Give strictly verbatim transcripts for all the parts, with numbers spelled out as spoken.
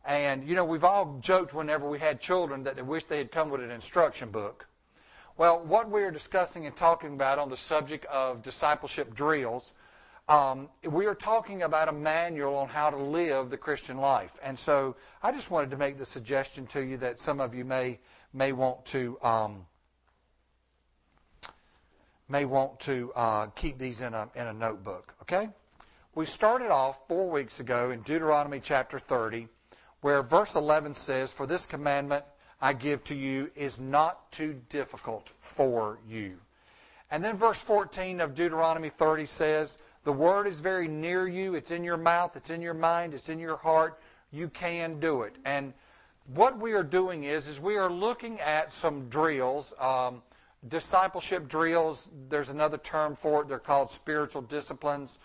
And, you know, we've all joked whenever we had children that they wish they had come with an instruction book. Well, what we are discussing and talking about on the subject of discipleship drills, um, we are talking about a manual on how to live the Christian life. And so I just wanted to make the suggestion to you that some of you may may want to um, may want to uh, keep these in a in a notebook. Okay, we started off four weeks ago in Deuteronomy chapter thirty, where verse eleven says, "For this commandment I give to you is not too difficult for you." And then verse fourteen of Deuteronomy thirty says, "The word is very near you. It's in your mouth. It's in your mind. It's in your heart. You can do it." And what we are doing is, is we are looking at some drills, um, discipleship drills. There's another term for it. They're called spiritual disciplines,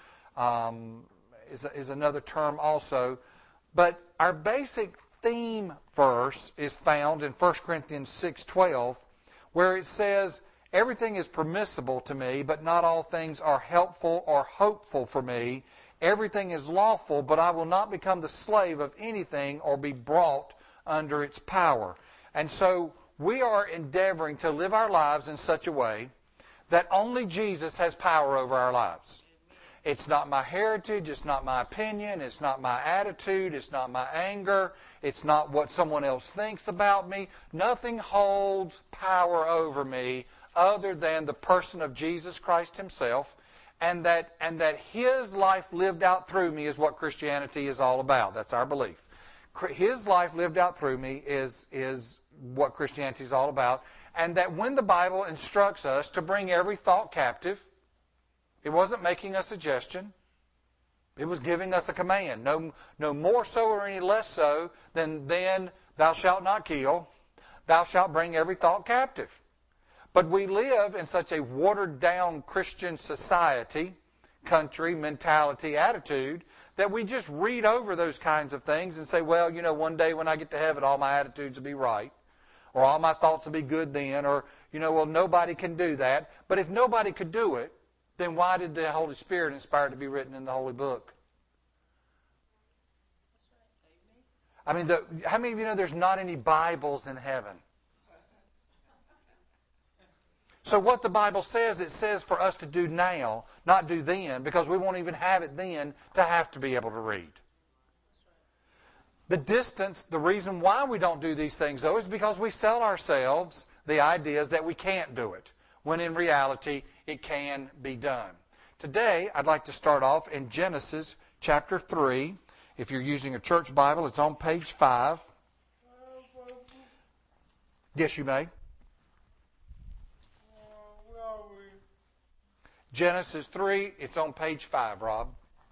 um, is, is another term also. But our basic theme verse is found in First Corinthians six twelve, where it says, "Everything is permissible to me, but not all things are helpful or hopeful for me. Everything is lawful, but I will not become the slave of anything or be brought under its power." And so we are endeavoring to live our lives in such a way that only Jesus has power over our lives. It's not my heritage, it's not my opinion, it's not my attitude, it's not my anger, it's not what someone else thinks about me. Nothing holds power over me other than the person of Jesus Christ Himself, and that and that His life lived out through me is what Christianity is all about. That's our belief. His life lived out through me is, is what Christianity is all about, and that when the Bible instructs us to bring every thought captive, it wasn't making a suggestion. It was giving us a command. No, no more so or any less so than then thou shalt not kill. Thou shalt bring every thought captive. But we live in such a watered-down Christian society, country, mentality, attitude, that we just read over those kinds of things and say, well, you know, one day when I get to heaven, all my attitudes will be right. Or all my thoughts will be good then. Or, you know, well, nobody can do that. But if nobody could do it, then why did the Holy Spirit inspire it to be written in the Holy Book? I mean, the, how many of you know there's not any Bibles in heaven? So what the Bible says, it says for us to do now, not do then, because we won't even have it then to have to be able to read. The distance, the reason why we don't do these things, though, is because we sell ourselves the ideas that we can't do it, when in reality it can be done. Today, I'd like to start off in Genesis chapter three. If you're using a church Bible, it's on page five. Yes, you may. Genesis three, it's on page five, Rob.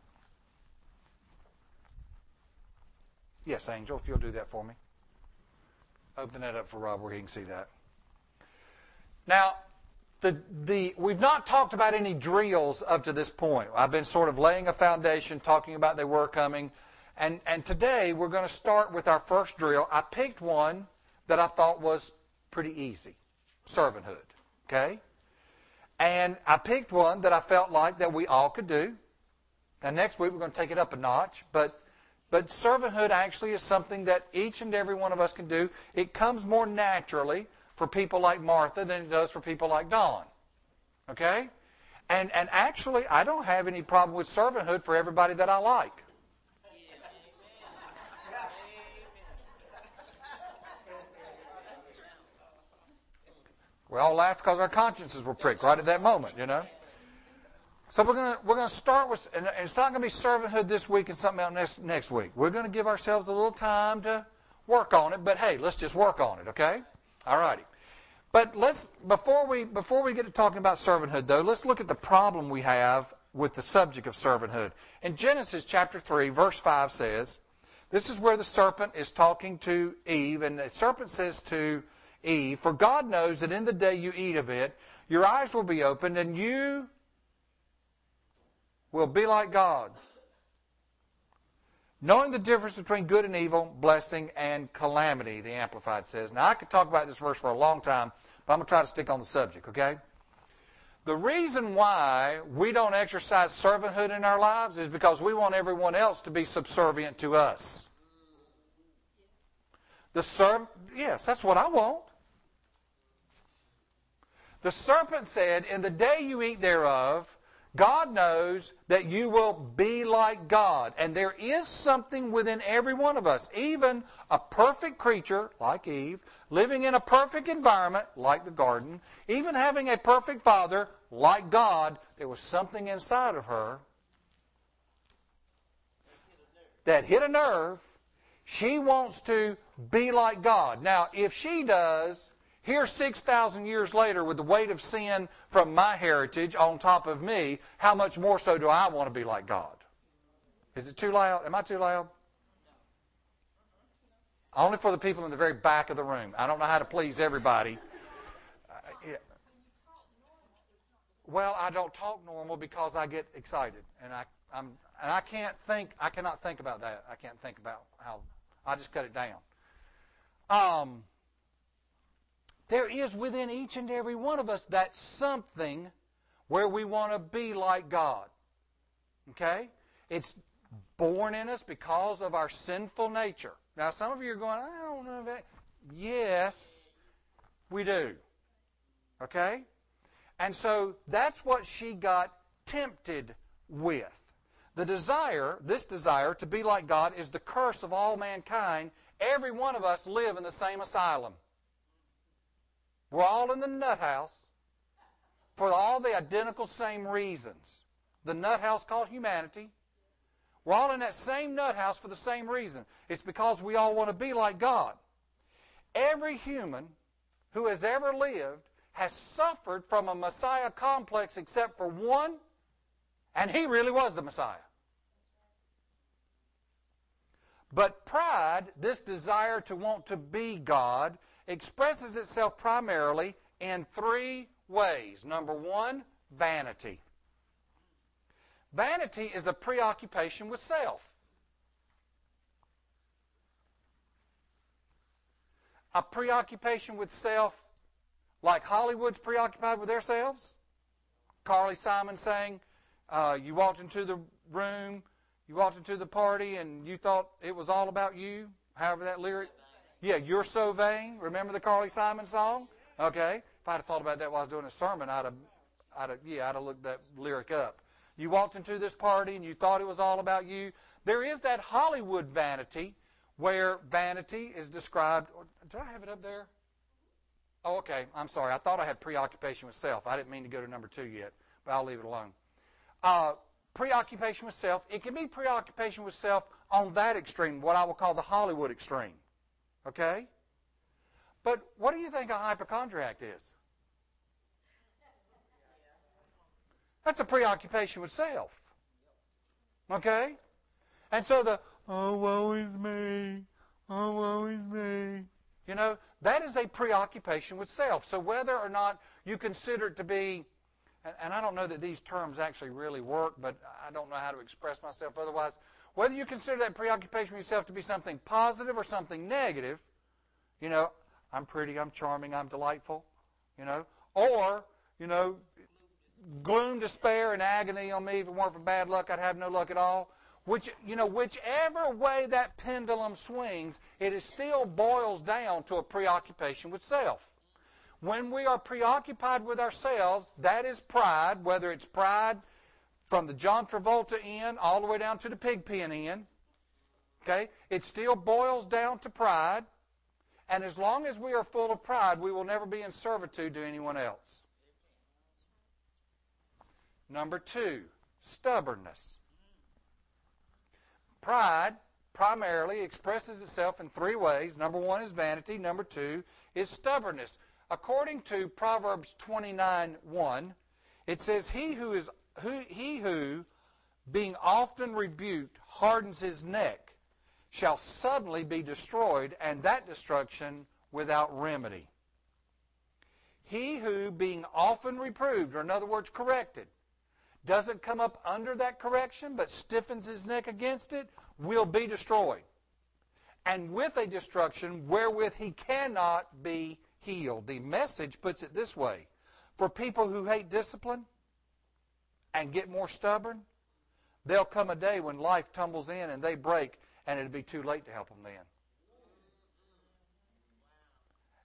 Yes, Angel, if you'll do that for me. Open that up for Rob where he can see that. Now, the the we've not talked about any drills up to this point. I've been sort of laying a foundation, talking about they were coming. And, and today we're going to start with our first drill. I picked one that I thought was pretty easy. Servanthood. Okay? And I picked one that I felt like that we all could do. Now next week we're going to take it up a notch. But but servanthood actually is something that each and every one of us can do. It comes more naturally for people like Martha than it does for people like Dawn. Okay? And and actually I don't have any problem with servanthood for everybody that I like. We all laughed because our consciences were pricked right at that moment, you know. So we're going to we're going to start with, and it's not going to be servanthood this week and something else next next week. We're going to give ourselves a little time to work on it, but hey, let's just work on it, okay? All righty. But let's before we before we get to talking about servanthood, though, let's look at the problem we have with the subject of servanthood. In Genesis chapter three, verse five says, this is where the serpent is talking to Eve, and the serpent says to Eve, "For God knows that in the day you eat of it, your eyes will be opened, and you will be like God, knowing the difference between good and evil, blessing and calamity," the Amplified says. Now, I could talk about this verse for a long time, but I'm going to try to stick on the subject, okay? The reason why we don't exercise servanthood in our lives is because we want everyone else to be subservient to us. The serpent, yes, that's what I want. The serpent said, in the day you eat thereof, God knows that you will be like God. And there is something within every one of us, even a perfect creature like Eve, living in a perfect environment like the garden, even having a perfect father like God, there was something inside of her that hit a nerve. She wants to be like God. Now, if she does, here six thousand years later with the weight of sin from my heritage on top of me, how much more so do I want to be like God? Is it too loud? Am I too loud? Only for the people in the very back of the room. I don't know how to please everybody. Uh, yeah. Well, I don't talk normal because I get excited, and I, I'm, and I can't think. I cannot think about that. I can't think about how. I just cut it down. Um, there is within each and every one of us that something where we want to be like God. Okay? It's born in us because of our sinful nature. Now, some of you are going, I don't know that. Yes, we do. Okay? And so that's what she got tempted with. The desire, this desire to be like God is the curse of all mankind. Every one of us live in the same asylum. We're all in the nut house for all the identical same reasons. The nut house called humanity. We're all in that same nut house for the same reason. It's because we all want to be like God. Every human who has ever lived has suffered from a Messiah complex except for one, and he really was the Messiah. But pride, this desire to want to be God, expresses itself primarily in three ways. Number one, vanity. Vanity is a preoccupation with self. A preoccupation with self like Hollywood's preoccupied with themselves. Carly Simon saying, uh, you walked into the room, you walked into the party, and you thought it was all about you, however that lyric. Yeah, you're so vain. Remember the Carly Simon song? Okay. If I'd have thought about that while I was doing a sermon, I'd have, I'd have, yeah, I'd have looked that lyric up. You walked into this party and you thought it was all about you. There is that Hollywood vanity where vanity is described. Do I have it up there? Oh, okay. I'm sorry. I thought I had preoccupation with self. I didn't mean to go to number two yet, but I'll leave it alone. Uh, preoccupation with self. It can be preoccupation with self on that extreme, what I will call the Hollywood extreme. Okay? But what do you think a hypochondriac is? That's a preoccupation with self. Okay? And so the, oh, woe is me, oh, woe is me, you know, that is a preoccupation with self. So whether or not you consider it to be, and, and I don't know that these terms actually really work, but I don't know how to express myself otherwise, whether you consider that preoccupation with yourself to be something positive or something negative, you know, I'm pretty, I'm charming, I'm delightful, you know, or, you know, gloom, despair, and agony on me. If it weren't for bad luck, I'd have no luck at all. Which, you know, whichever way that pendulum swings, it is still boils down to a preoccupation with self. When we are preoccupied with ourselves, that is pride, whether it's pride from the John Travolta end all the way down to the Pigpen end. Okay? It still boils down to pride. And as long as we are full of pride, we will never be in servitude to anyone else. Number two, stubbornness. Pride primarily expresses itself in three ways. Number one is vanity. Number two is stubbornness. According to Proverbs twenty-nine one, it says, He who is who he who, being often rebuked, hardens his neck, shall suddenly be destroyed, and that destruction without remedy. He who, being often reproved, or in other words, corrected, doesn't come up under that correction, but stiffens his neck against it, will be destroyed. And with a destruction wherewith he cannot be healed. The Message puts it this way. For people who hate discipline and get more stubborn, there'll come a day when life tumbles in and they break, and it'll be too late to help them then.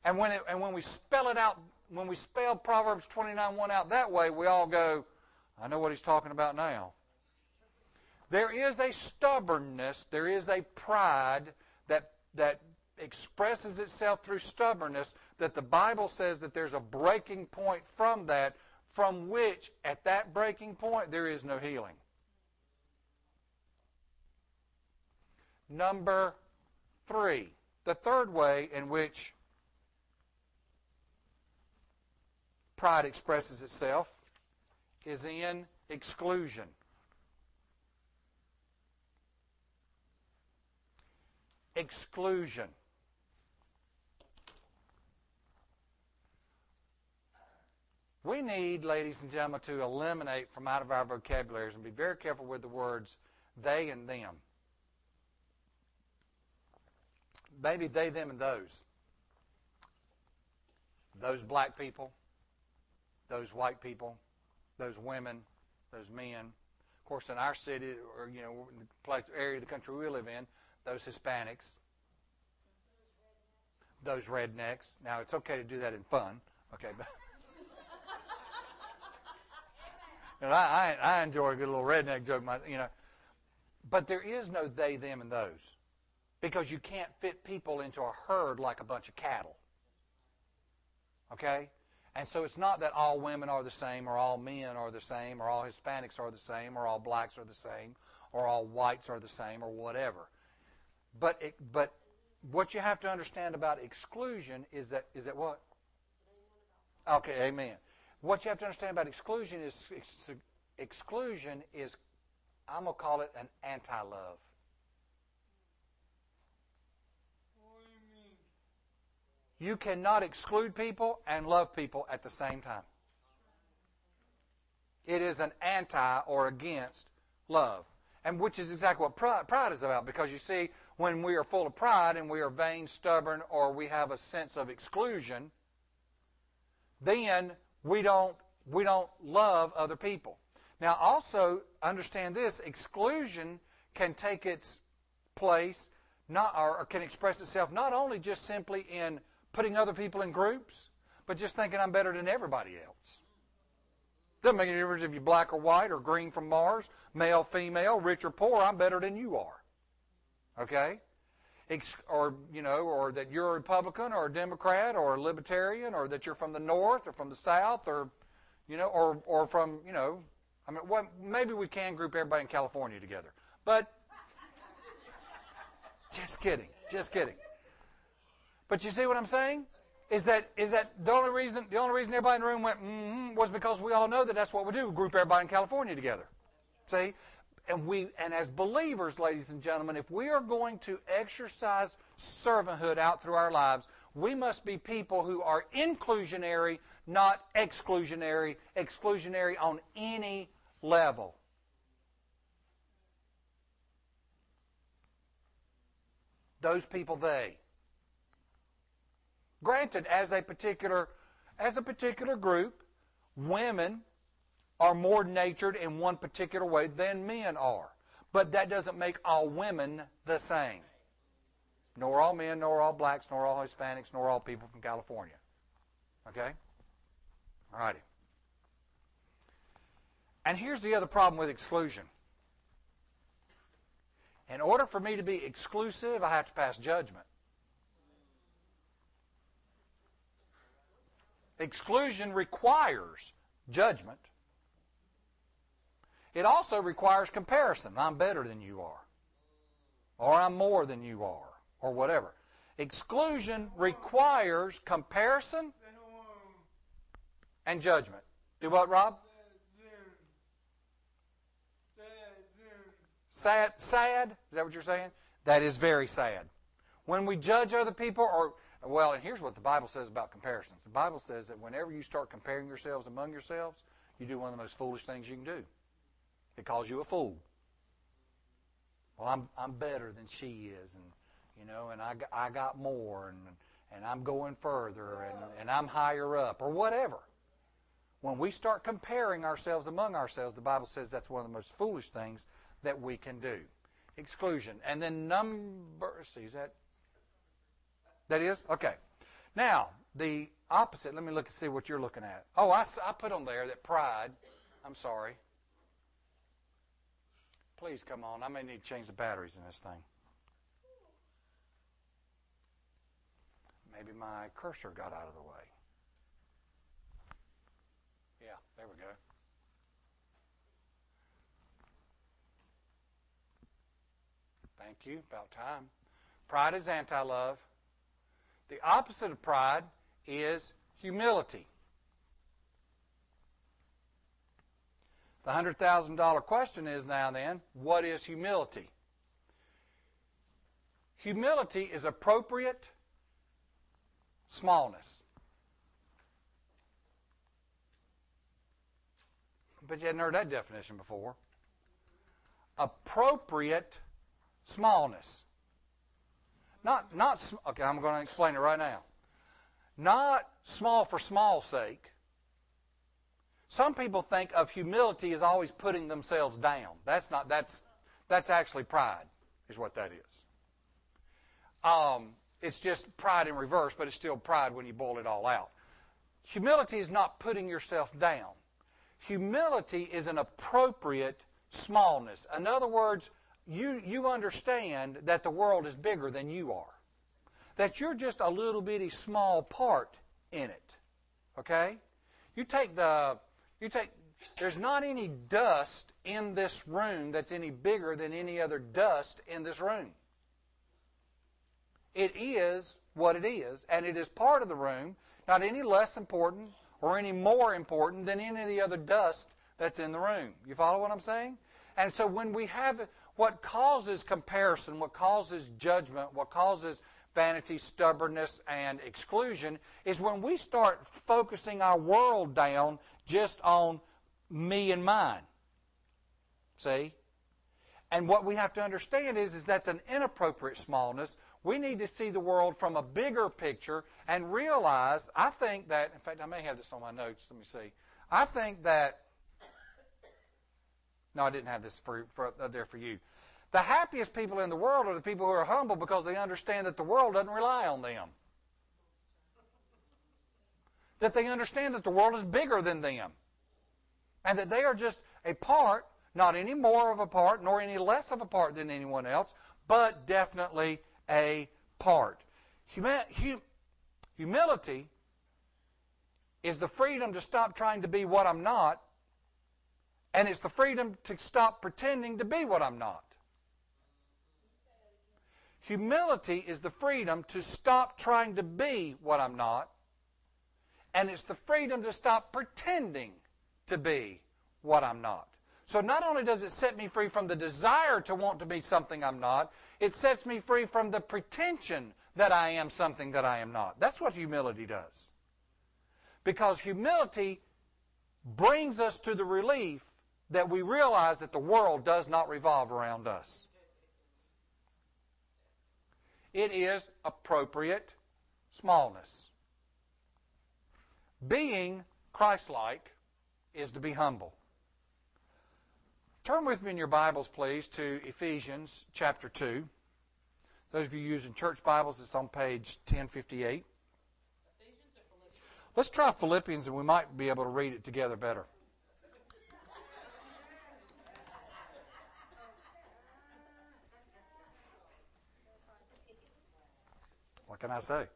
And when it, and when we spell it out, when we spell Proverbs twenty-nine one out that way, we all go, I know what he's talking about now. There is a stubbornness, there is a pride that that expresses itself through stubbornness, that the Bible says that there's a breaking point from that, from which, at that breaking point, there is no healing. Number three, the third way in which pride expresses itself is in exclusion. Exclusion. We need, ladies and gentlemen, to eliminate from out of our vocabularies and be very careful with the words they and them. Maybe they, them, and those. Those black people, those white people, those women, those men. Of course, in our city, or you know, the place, area of the country we live in, those Hispanics, those rednecks. Now, it's okay to do that in fun, okay? But you know, I, I enjoy a good little redneck joke, you know. But there is no they, them, and those, because you can't fit people into a herd like a bunch of cattle. Okay? And so it's not that all women are the same, or all men are the same, or all Hispanics are the same, or all blacks are the same, or all whites are the same, or whatever. But it, but what you have to understand about exclusion is that is that what? Okay, amen. What you have to understand about exclusion is ex, exclusion is, I'm gonna call it an anti-love. You cannot exclude people and love people at the same time. It is an anti or against love. And which is exactly what pride, pride is about. Because you see, when we are full of pride and we are vain, stubborn, or we have a sense of exclusion, then we don't, we don't love other people. Now also, understand this, exclusion can take its place, not, or can express itself not only just simply in putting other people in groups, but just thinking I'm better than everybody else. Doesn't make any difference if you're black or white or green from Mars, male, female, rich or poor, I'm better than you are. Okay? Ex- or, you know, or that you're a Republican or a Democrat or a Libertarian, or that you're from the North or from the South, or, you know, or, or from, you know, I mean, well, maybe we can group everybody in California together. But, just kidding, just kidding. But you see what I'm saying? Is that is that the only reason the only reason everybody in the room went mm-hmm was because we all know that that's what we do. We group everybody in California together. See? And we and as believers, ladies and gentlemen, if we are going to exercise servanthood out through our lives, we must be people who are inclusionary, not exclusionary, exclusionary on any level. Those people, they. Granted, as a particular, as a particular group, women are more natured in one particular way than men are. But that doesn't make all women the same. Nor all men, nor all blacks, nor all Hispanics, nor all people from California. Okay? All righty. And here's the other problem with exclusion. In order for me to be exclusive, I have to pass judgment. Exclusion requires judgment. It also requires comparison. I'm better than you are. Or I'm more than you are. Or whatever. Exclusion requires comparison and judgment. Do what, Rob? Sad? Sad? Is that what you're saying? That is very sad. When we judge other people, or well, and here's what the Bible says about comparisons. The Bible says that whenever you start comparing yourselves among yourselves, you do one of the most foolish things you can do. It calls you a fool. Well, I'm I'm better than she is, and you know, and I I got more, and and I'm going further, and and I'm higher up, or whatever. When we start comparing ourselves among ourselves, the Bible says that's one of the most foolish things that we can do. Exclusion, and then number. See, is that? That is? Okay. Now, the opposite, let me look and see what you're looking at. Oh, I, I put on there that pride, I'm sorry. Please come on, I may need to change the batteries in this thing. Maybe my cursor got out of the way. Yeah, there we go. Thank you, about time. Pride is anti-love. The opposite of pride is humility. The one hundred thousand dollars question is now then, what is humility? Humility is appropriate smallness. But you hadn't heard that definition before. Appropriate smallness. Not, not, okay, I'm going to explain it right now. Not small for small's sake. Some people think of humility as always putting themselves down. That's not, that's, that's actually pride, is what that is. Um, it's just pride in reverse, but it's still pride when you boil it all out. Humility is not putting yourself down. Humility is an appropriate smallness. In other words, you, you understand that the world is bigger than you are. That you're just a little bitty small part in it. Okay? You take the, you take, there's not any dust in this room that's any bigger than any other dust in this room. It is what it is, and it is part of the room, not any less important or any more important than any of the other dust that's in the room. You follow what I'm saying? And so when we have what causes comparison, what causes judgment, what causes vanity, stubbornness, and exclusion is when we start focusing our world down just on me and mine. See? And what we have to understand is, is that's an inappropriate smallness. We need to see the world from a bigger picture and realize, I think that, in fact, I may have this on my notes. Let me see. I think that, no, I didn't have this for, for, uh, there for you. The happiest people in the world are the people who are humble because they understand that the world doesn't rely on them. That they understand that the world is bigger than them. And that they are just a part, not any more of a part, nor any less of a part than anyone else, but definitely a part. Humi- hum- humility is the freedom to stop trying to be what I'm not, and it's the freedom to stop pretending to be what I'm not. Humility is the freedom to stop trying to be what I'm not, and it's the freedom to stop pretending to be what I'm not. So not only does it set me free from the desire to want to be something I'm not, it sets me free from the pretension that I am something that I am not. That's what humility does. Because humility brings us to the relief that we realize that the world does not revolve around us. It is appropriate smallness. Being Christ-like is to be humble. Turn with me in your Bibles, please, to Ephesians chapter two. Those of you using church Bibles, it's on page ten fifty-eight. Let's try Philippians, and we might be able to read it together better. What can I say?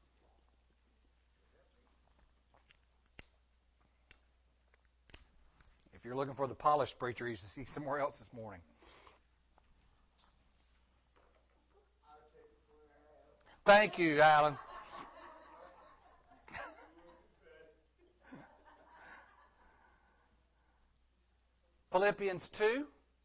If you're looking for the polished preacher, he's, he's somewhere else this morning. Thank you, Alan. Philippians two,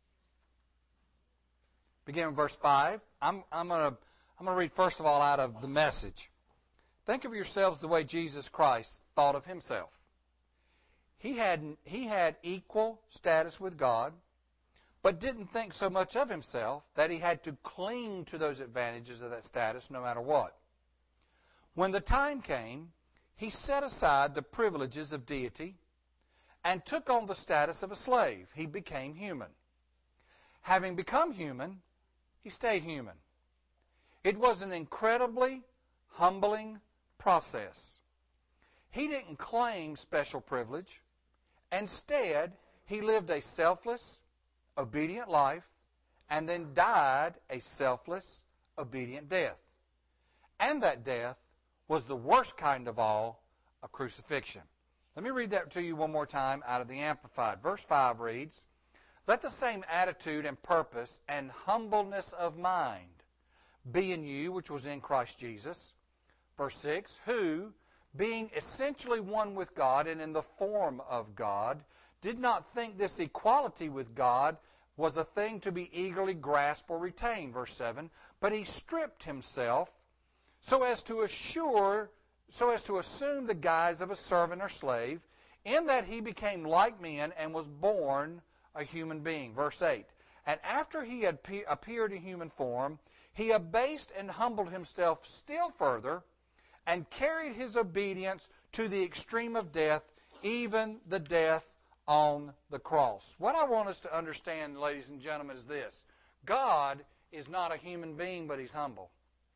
begin with verse five. I'm, I'm going to I'm going to read first of all out of the Message. Think of yourselves the way Jesus Christ thought of himself. He had, he had equal status with God, but didn't think so much of himself that he had to cling to those advantages of that status no matter what. When the time came, he set aside the privileges of deity and took on the status of a slave. He became human. Having become human, he stayed human. It was an incredibly humbling process. He didn't claim special privilege. Instead, he lived a selfless, obedient life and then died a selfless, obedient death. And that death was the worst kind of all, a crucifixion. Let me read that to you one more time out of the Amplified. Verse five reads, "Let the same attitude and purpose and humbleness of mind be in you which was in Christ Jesus." Verse six, "Who, being essentially one with God and in the form of God, did not think this equality with God was a thing to be eagerly grasped or retained." Verse seven, "But he stripped himself so as to assure, so as to assume the guise of a servant or slave, in that he became like men and was born a human being." Verse eight, "And after he had pe- appeared in human form, he abased and humbled himself still further, and carried his obedience to the extreme of death, even the death on the cross." What I want us to understand, ladies and gentlemen, is this. God is not a human being, but He's humble.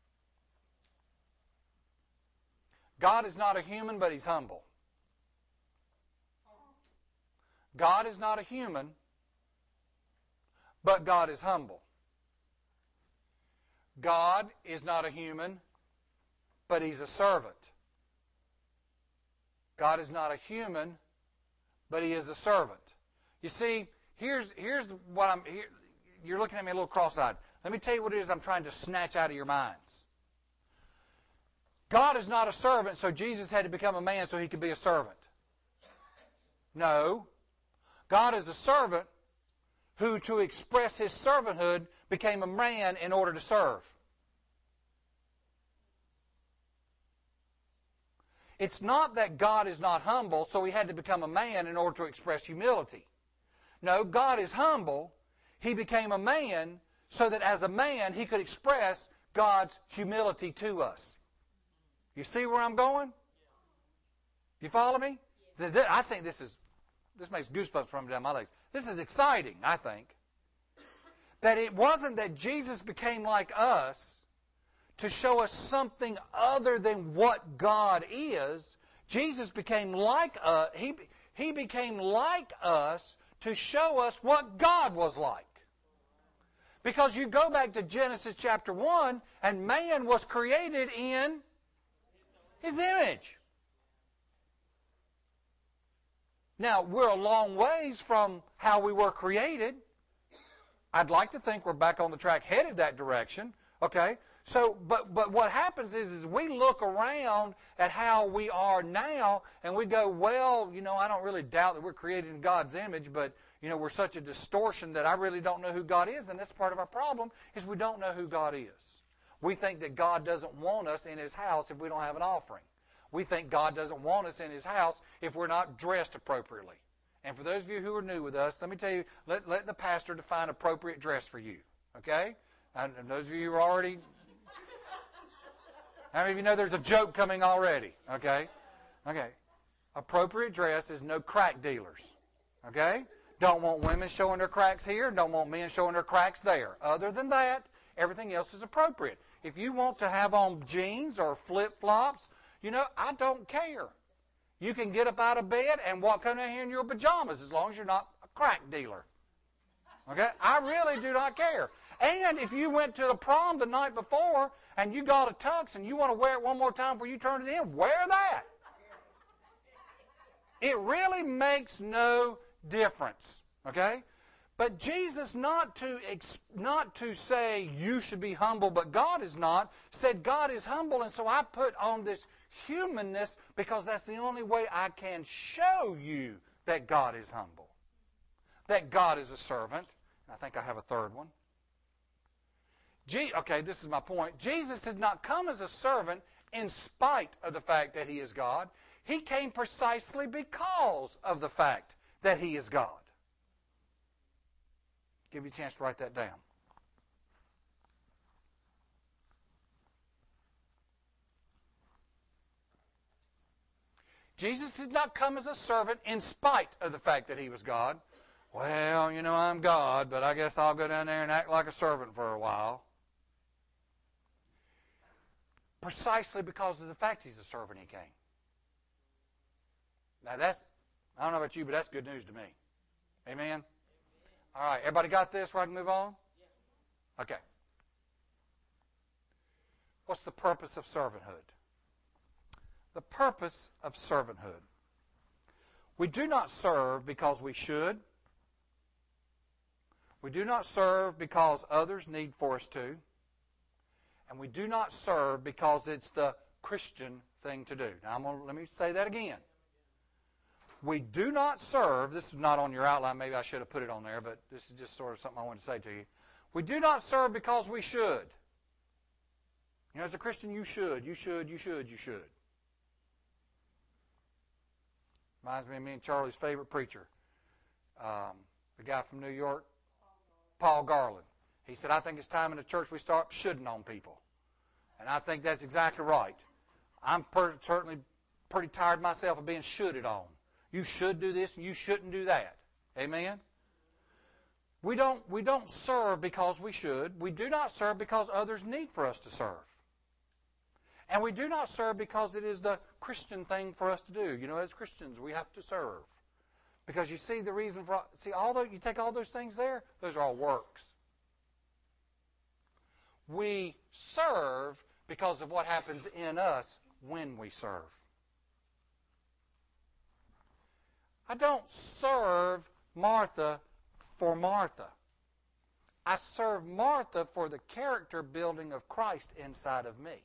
God is not a human, but He's humble. God is not a human, but God is humble. God is not a human, but He's a servant. God is not a human, but He is a servant. You see, here's here's what I'm. Here, you're looking at me a little cross-eyed. Let me tell you what it is I'm trying to snatch out of your minds. God is not a servant, so Jesus had to become a man so He could be a servant. No. God is a servant who, to express His servanthood, became a man in order to serve. It's not that God is not humble, so He had to become a man in order to express humility. No, God is humble. He became a man so that as a man He could express God's humility to us. You see where I'm going? You follow me? I think this is, this makes goosebumps running down my legs. This is exciting, I think. That it wasn't that Jesus became like us to show us something other than what God is. Jesus became like us. He, he became like us to show us what God was like. Because you go back to Genesis chapter one, and man was created in His image. Now, we're a long ways from how we were created. I'd like to think we're back on the track headed that direction. Okay? So, but but what happens is, is we look around at how we are now, and we go, well, you know, I don't really doubt that we're created in God's image, but, you know, we're such a distortion that I really don't know who God is, and that's part of our problem, is we don't know who God is. We think that God doesn't want us in His house if we don't have an offering. We think God doesn't want us in His house if we're not dressed appropriately. And for those of you who are new with us, let me tell you, let, let the pastor define appropriate dress for you. Okay? And those of you who are already, how many of you know there's a joke coming already? Okay? Okay. Appropriate dress is no crack dealers. Okay? Don't want women showing their cracks here. Don't want men showing their cracks there. Other than that, everything else is appropriate. If you want to have on jeans or flip-flops, you know, I don't care. You can get up out of bed and walk in here in your pajamas as long as you're not a crack dealer. Okay? I really do not care. And if you went to the prom the night before and you got a tux and you want to wear it one more time before you turn it in, wear that. It really makes no difference. Okay? But Jesus, not to not to say you should be humble, but God is not, said God is humble, and so I put on this humanness because that's the only way I can show you that God is humble. That God is a servant. I think I have a third one. Je- okay, this is my point. Jesus did not come as a servant in spite of the fact that He is God. He came precisely because of the fact that He is God. Give you a chance to write that down. Jesus did not come as a servant in spite of the fact that He was God. Well, you know, I'm God, but I guess I'll go down there and act like a servant for a while. precisely because of the fact he's a servant he came. Now that's, I don't know about you, but that's good news to me. Amen? All right, everybody got this where I can move on? Okay. What's the purpose of servanthood? The purpose of servanthood. We do not serve because we should. We do not serve because others need for us to. And we do not serve because it's the Christian thing to do. Now, I'm gonna, let me say that again. We do not serve, this is not on your outline, maybe I should have put it on there, but this is just sort of something I want to say to you. We do not serve because we should. You know, as a Christian, you should, you should, you should, you should. Reminds me of me and Charlie's favorite preacher, um, the guy from New York, Paul Garland. He said, I think it's time in the church we start shoulding on people. And I think that's exactly right. I'm per- certainly pretty tired myself of being shoulded on. You should do this and you shouldn't do that. Amen? We don't, we don't serve because we should. We do not serve because others need for us to serve. And we do not serve because it is the Christian thing for us to do. You know, as Christians, we have to serve. Because you see the reason for, see, although you take all those things there, those are all works. We serve because of what happens in us when we serve. I don't serve Martha for Martha. I serve Martha for the character building of Christ inside of me.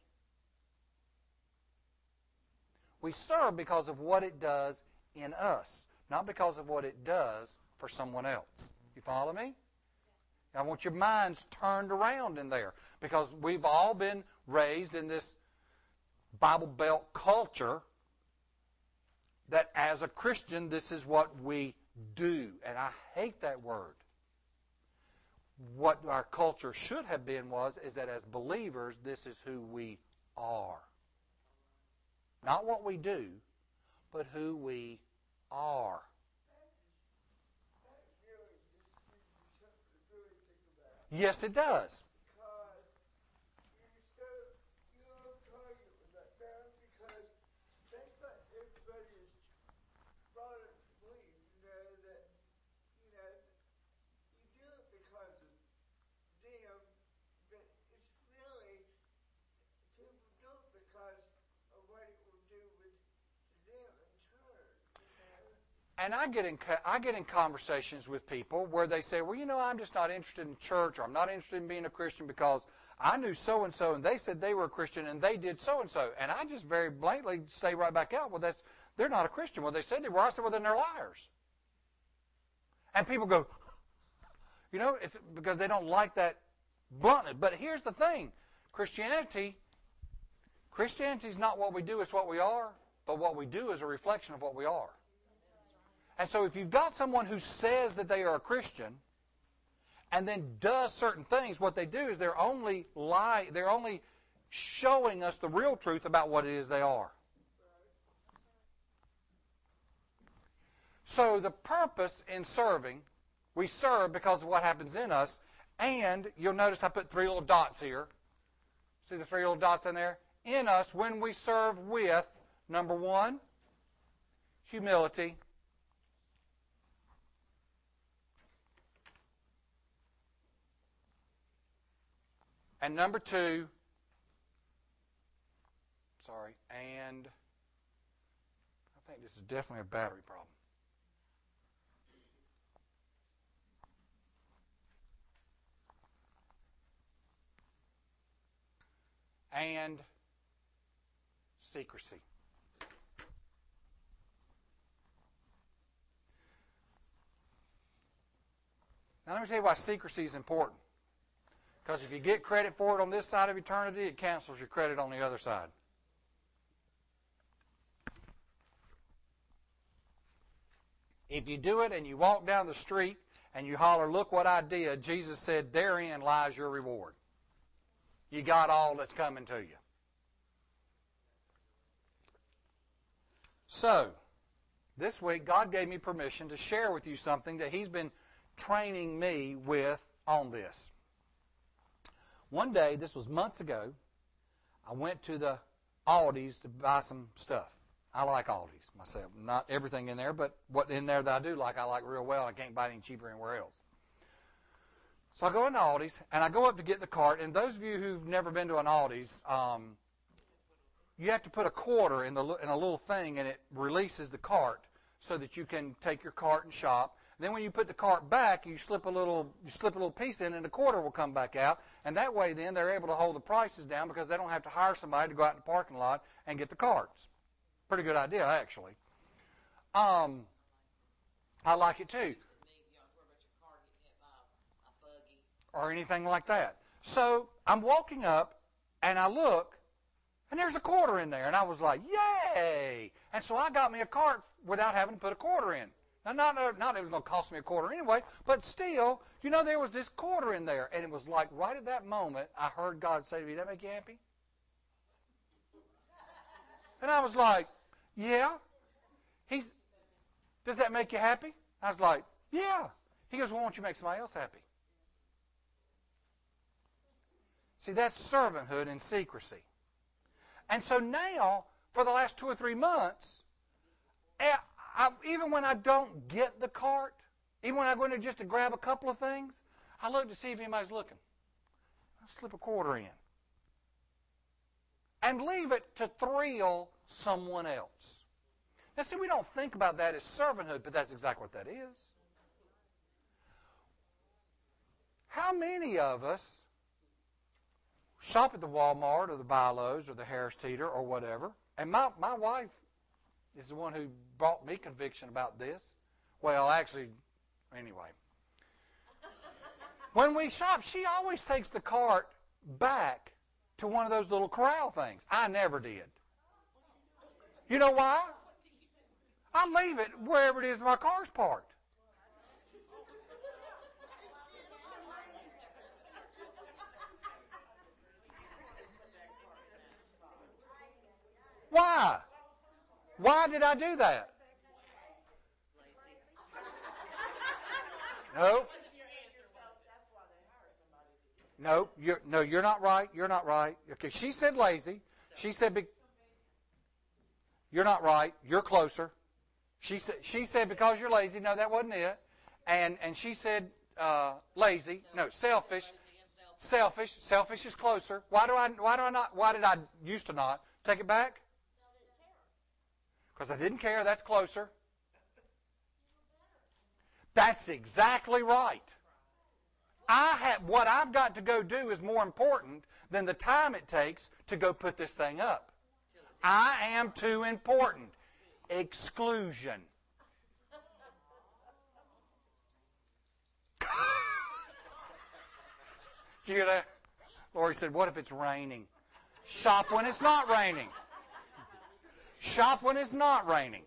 We serve because of what it does in us, not because of what it does for someone else. You follow me? I want your minds turned around in there, because we've all been raised in this Bible Belt culture that as a Christian, this is what we do. And I hate that word. What our culture should have been was, is that as believers, this is who we are. Not what we do, but who we are. Yes, it does. And I get in I get in conversations with people where they say, well, you know, I'm just not interested in church, or I'm not interested in being a Christian because I knew so-and-so, and they said they were a Christian, and they did so-and-so. And I just very blatantly stay right back out, well, that's they're not a Christian. Well, they said they were. I said, well, then they're liars. And people go, you know, it's because they don't like that bluntness. But here's the thing. Christianity, Christianity is not what we do, it's what we are. But what we do is a reflection of what we are. And so if you've got someone who says that they are a Christian and then does certain things, what they do is they're only lie, they're only showing us the real truth about what it is they are. So the purpose in serving, we serve because of what happens in us, and you'll notice I put three little dots here. See the three little dots in there? In us, when we serve with, number one, humility. And number two, sorry, and I think this is definitely a battery problem. And secrecy. Now let me tell you why secrecy is important. Because if you get credit for it on this side of eternity, it cancels your credit on the other side. If you do it and you walk down the street and you holler, look what I did, Jesus said, therein lies your reward. You got all that's coming to you. So, this week, God gave me permission to share with you something that He's been training me with on this. One day, this was months ago, I went to the Aldi's to buy some stuff. I like Aldi's myself. Not everything in there, but what in there that I do like, I like real well. I can't buy it any cheaper anywhere else. So I go into Aldi's, and I go up to get the cart. And those of you who've never been to an Aldi's, um, you have to put a quarter in the in a little thing, and it releases the cart so that you can take your cart and shop. Then when you put the cart back, you slip a little you slip a little piece in, and the quarter will come back out. And that way, then they're able to hold the prices down because they don't have to hire somebody to go out in the parking lot and get the carts. Pretty good idea, actually. Um, I like it too. Or anything like that. So I'm walking up, and I look, and there's a quarter in there. And I was like, yay! And so I got me a cart without having to put a quarter in. Now, not, not it was going to cost me a quarter anyway, but still, you know, there was this quarter in there. And it was like right at that moment, I heard God say to me, "Does that make you happy?" And I was like, yeah. He's, "Does that make you happy?" I was like, yeah. He goes, "Well, why don't you make somebody else happy?" See, that's servanthood in secrecy. And so now, for the last two or three months, I, I, even when I don't get the cart, even when I go in there just to grab a couple of things, I look to see if anybody's looking. I'll slip a quarter in. And leave it to thrill someone else. Now, see, we don't think about that as servanthood, but that's exactly what that is. How many of us shop at the Walmart or the Bi-Lo's or the Harris Teeter or whatever? And my, my wife is the one who brought me conviction about this. Well, actually, anyway. When we shop, she always takes the cart back to one of those little corral things. I never did. You know why? I leave it wherever it is my car's parked. Why? Why did I do that? No. No, you're, no, you're not right. You're not right. Okay, she said lazy. She said, be, "You're not right. You're closer." She said, she said because you're lazy. No, that wasn't it. And and she said uh, lazy. No, selfish. Selfish. Selfish is closer. Why do I? Why do I not? Why did I used to not take it back? Because I didn't care. That's closer. That's exactly right. I have, what I've got to go do is more important than the time it takes to go put this thing up. I am too important. Exclusion. Did you hear that? Lori said, "What if it's raining?" Shop when it's not raining. Shop when it's not raining.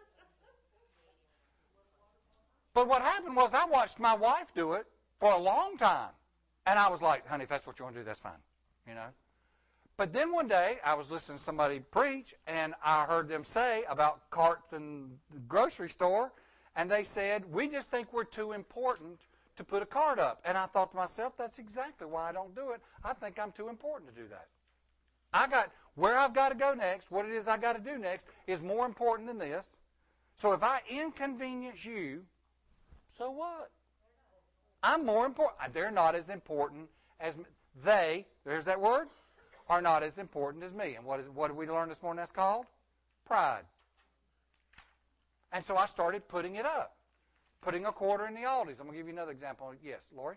But what happened was I watched my wife do it for a long time. And I was like, "Honey, if that's what you want to do, that's fine." You know. But then one day I was listening to somebody preach, and I heard them say about carts in the grocery store, and they said, "We just think we're too important to put a cart up." And I thought to myself, that's exactly why I don't do it. I think I'm too important to do that. I got where I've got to go next, what it is I got to do next, is more important than this. So if I inconvenience you, so what? I'm more important. They're not as important as me. They, there's that word, are not as important as me. And what is what did we learn this morning that's called? Pride. And so I started putting it up. Putting a quarter in the Aldi's. I'm going to give you another example. Yes, Lori?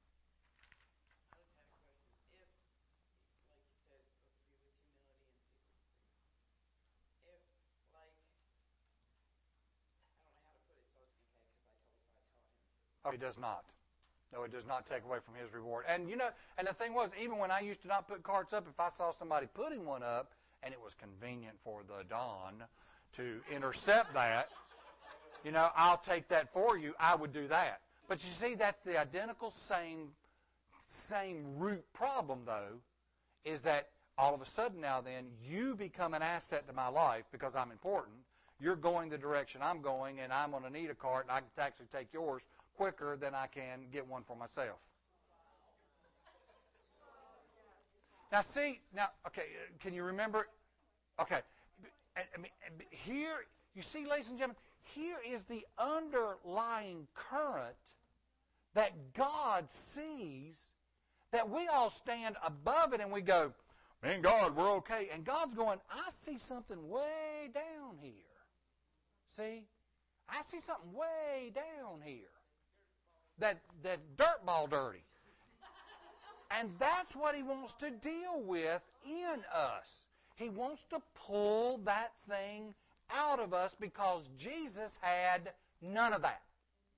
Oh, he does not. No, it does not take away from his reward. And you know, and the thing was, even when I used to not put carts up, if I saw somebody putting one up, and it was convenient for the Don to intercept that, you know, "I'll take that for you," I would do that. But you see, that's the identical same, same root problem, though, is that all of a sudden now then, you become an asset to my life because I'm important. You're going the direction I'm going, and I'm going to need a cart, and I can actually take yours quicker than I can get one for myself. Now see, now, okay, can you remember? Okay. I mean, here, you see, ladies and gentlemen, here is the underlying current that God sees, that we all stand above it and we go, man, God, we're okay. And God's going, I see something way down here. See? I see something way down here. That, that dirt ball dirty. And that's what He wants to deal with in us. He wants to pull that thing out of us because Jesus had none of that.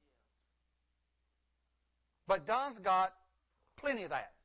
But Don's got plenty of that.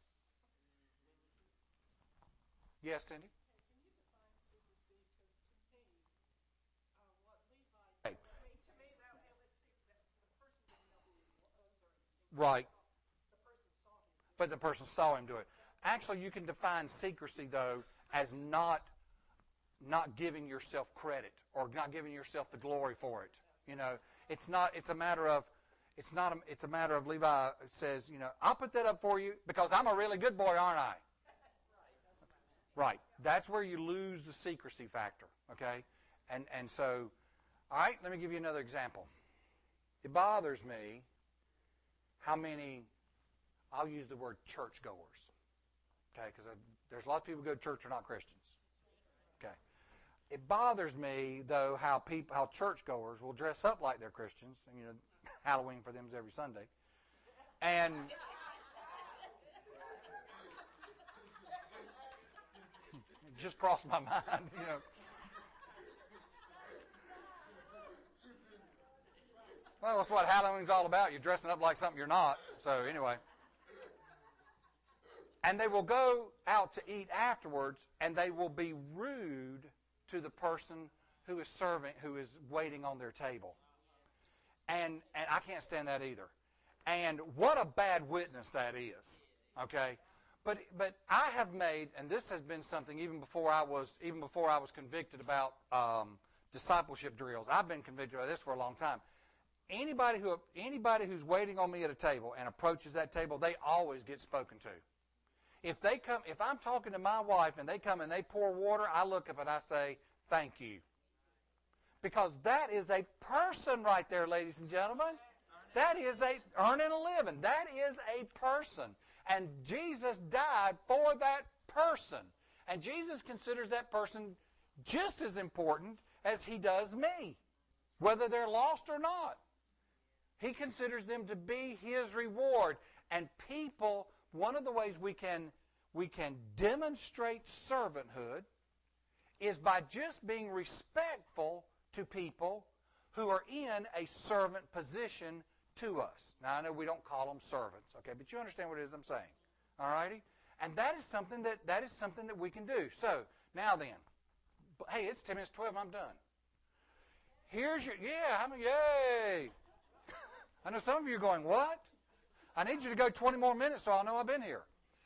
Yes, Cindy? Can you define secrecy? Because to me, uh, what Levi, I mean, to me, that, let's see, that the person didn't know who he was or anything. Right. The person saw him. But the person saw him do it. Actually, you can define secrecy, though, as not not giving yourself credit or not giving yourself the glory for it. You know, it's not. It's a matter of. It's not. A, it's a matter of Levi says, you know, I'll put that up for you because I'm a really good boy, aren't I? Right. That's where you lose the secrecy factor. Okay. And and so, all right. Let me give you another example. It bothers me how many. I'll use the word churchgoers. Okay, because there's a lot of people who go to church who are not Christians. Okay. It bothers me, though, how people, how churchgoers will dress up like they're Christians. And, you know, Halloween for them is every Sunday. And it just crossed my mind, you know. Well, that's what Halloween's all about. You're dressing up like something you're not. So, anyway. And they will go out to eat afterwards, and they will be rude to the person who is serving, who is waiting on their table. And and I can't stand that either. And what a bad witness that is. Okay? But but I have made, and this has been something even before I was even before I was convicted about um, discipleship drills. I've been convicted of this for a long time. Anybody who anybody who's waiting on me at a table and approaches that table, they always get spoken to. If they come, if I'm talking to my wife and they come and they pour water, I look up and I say, thank you. Because that is a person right there, ladies and gentlemen. That is a, earning a living. That is a person. And Jesus died for that person. And Jesus considers that person just as important as He does me, whether they're lost or not. He considers them to be His reward. And people, one of the ways we can we can demonstrate servanthood is by just being respectful to people who are in a servant position to us. Now, I know we don't call them servants, okay, but you understand what it is I'm saying. All righty? And that is something that that is something that we can do. So, now then, hey, it's ten minutes twelve, I'm done. Here's your, yeah, I'm, yay! I know some of you are going, what? I need you to go twenty more minutes so I'll know I've been here.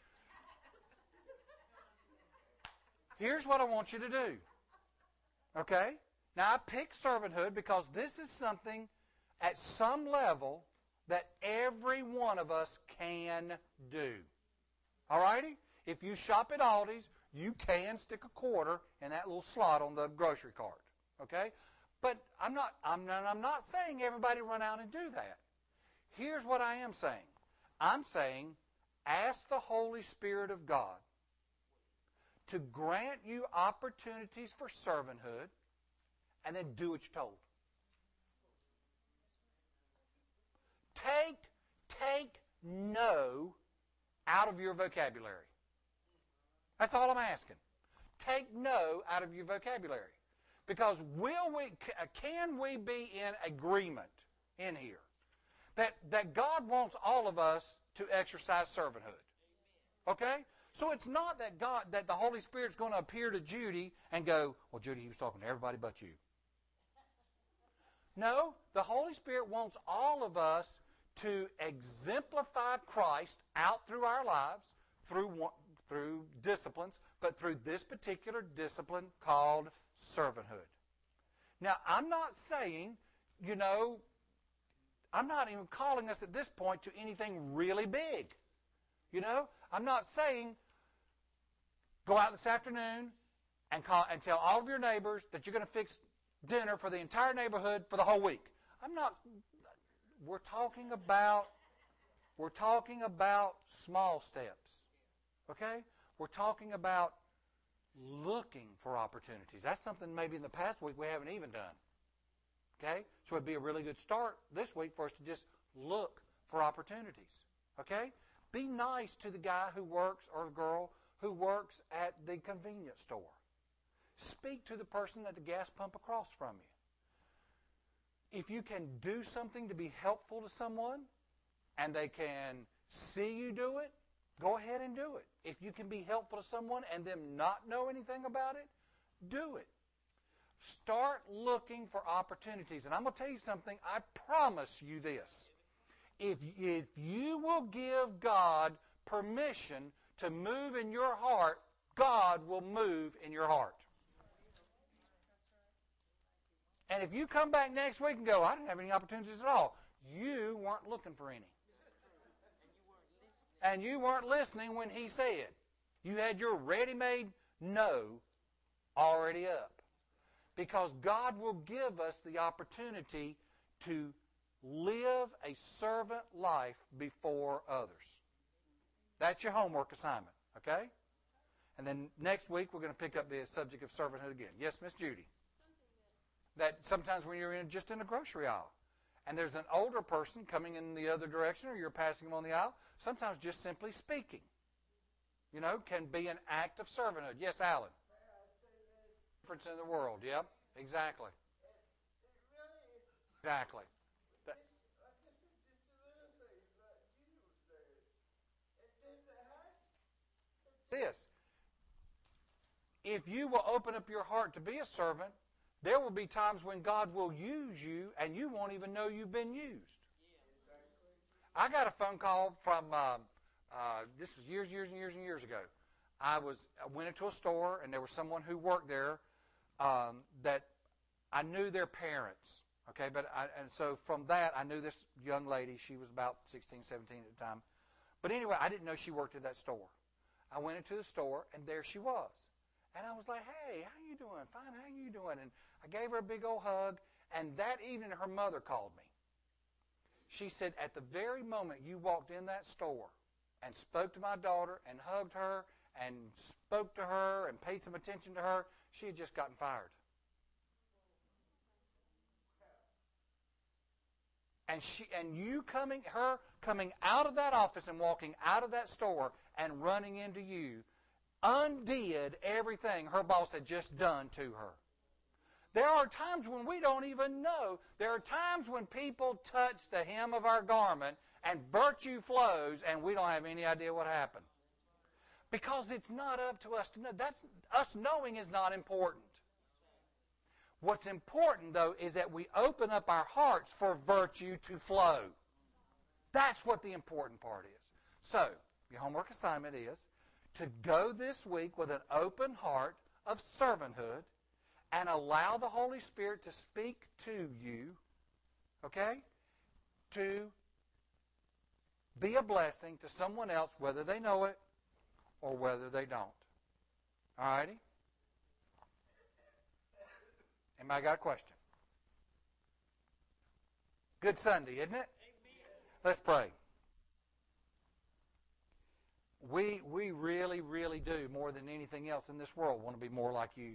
Here's what I want you to do. Okay? Now, I picked servanthood because this is something at some level that every one of us can do. All righty? If you shop at Aldi's, you can stick a quarter in that little slot on the grocery cart. Okay? But I'm not, I'm not, I'm not saying everybody run out and do that. Here's what I am saying. I'm saying, ask the Holy Spirit of God to grant you opportunities for servanthood, and then do what you're told. Take, take no out of your vocabulary. That's all I'm asking. Take no out of your vocabulary. Because will we, can we be in agreement in here that, that God wants all of us to exercise servanthood? Okay? So it's not that God, that the Holy Spirit's going to appear to Judy and go, well, Judy, he was talking to everybody but you. No, the Holy Spirit wants all of us to exemplify Christ out through our lives, through through disciplines, but through this particular discipline called servanthood. Now, I'm not saying, you know, I'm not even calling us at this point to anything really big. You know, I'm not saying go out this afternoon and call and tell all of your neighbors that you're going to fix dinner for the entire neighborhood for the whole week. I'm not, we're talking about, we're talking about small steps. Okay? We're talking about looking for opportunities. That's something maybe in the past week we haven't even done. Okay? So it'd be a really good start this week for us to just look for opportunities. Okay? Be nice to the guy who works or the girl who works at the convenience store. Speak to the person at the gas pump across from you. If you can do something to be helpful to someone and they can see you do it, go ahead and do it. If you can be helpful to someone and them not know anything about it, do it. Start looking for opportunities. And I'm going to tell you something. I promise you this. If, if you will give God permission to move in your heart, God will move in your heart. And if you come back next week and go, I didn't have any opportunities at all, you weren't looking for any. And you weren't listening when He said. You had your ready-made no already up. Because God will give us the opportunity to live a servant life before others. That's your homework assignment, okay? And then next week we're going to pick up the subject of servanthood again. Yes, Miss Judy? That sometimes when you're in just in a grocery aisle and there's an older person coming in the other direction or you're passing them on the aisle, sometimes just simply speaking, you know, can be an act of servanthood. Yes, Alan? Difference in the world, yep, exactly. Exactly. That, this. If you will open up your heart to be a servant, there will be times when God will use you and you won't even know you've been used. I got a phone call from, uh, uh, this was years, years and years and years ago. I was I went into a store and there was someone who worked there um, that I knew their parents. Okay, but I, and so from that I knew this young lady. She was about sixteen, seventeen at the time. But anyway, I didn't know she worked at that store. I went into the store and there she was. And I was like, hey, how you doing? Fine, how you doing? And I gave her a big old hug. And that evening, her mother called me. She said, at the very moment you walked in that store and spoke to my daughter and hugged her and spoke to her and paid some attention to her, she had just gotten fired. And she and you coming, her coming out of that office and walking out of that store and running into you undid everything her boss had just done to her. There are times when we don't even know. There are times when people touch the hem of our garment and virtue flows and we don't have any idea what happened. Because it's not up to us to know. That's, us knowing is not important. What's important, though, is that we open up our hearts for virtue to flow. That's what the important part is. So, your homework assignment is to go this week with an open heart of servanthood and allow the Holy Spirit to speak to you, okay, to be a blessing to someone else, whether they know it or whether they don't. All righty? Anybody got a question? Good Sunday, isn't it? Let's pray. We we really, really do, more than anything else in this world, want to be more like you.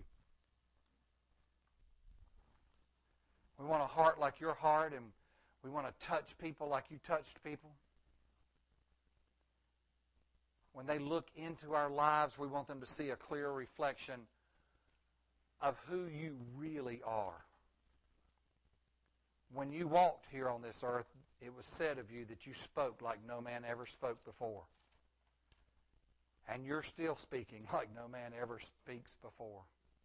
We want a heart like your heart, and we want to touch people like you touched people. When they look into our lives, we want them to see a clear reflection of who you really are. When you walked here on this earth, it was said of you that you spoke like no man ever spoke before. And you're still speaking like no man ever speaks before.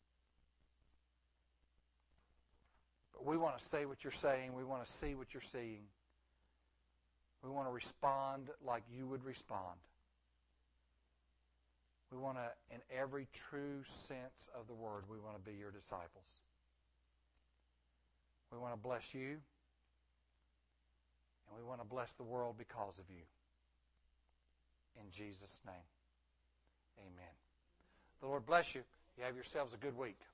But we want to say what you're saying. We want to see what you're seeing. We want to respond like you would respond. We want to, in every true sense of the word, we want to be your disciples. We want to bless you, and we want to bless the world because of you. In Jesus' name, amen. The Lord bless you. You have yourselves a good week.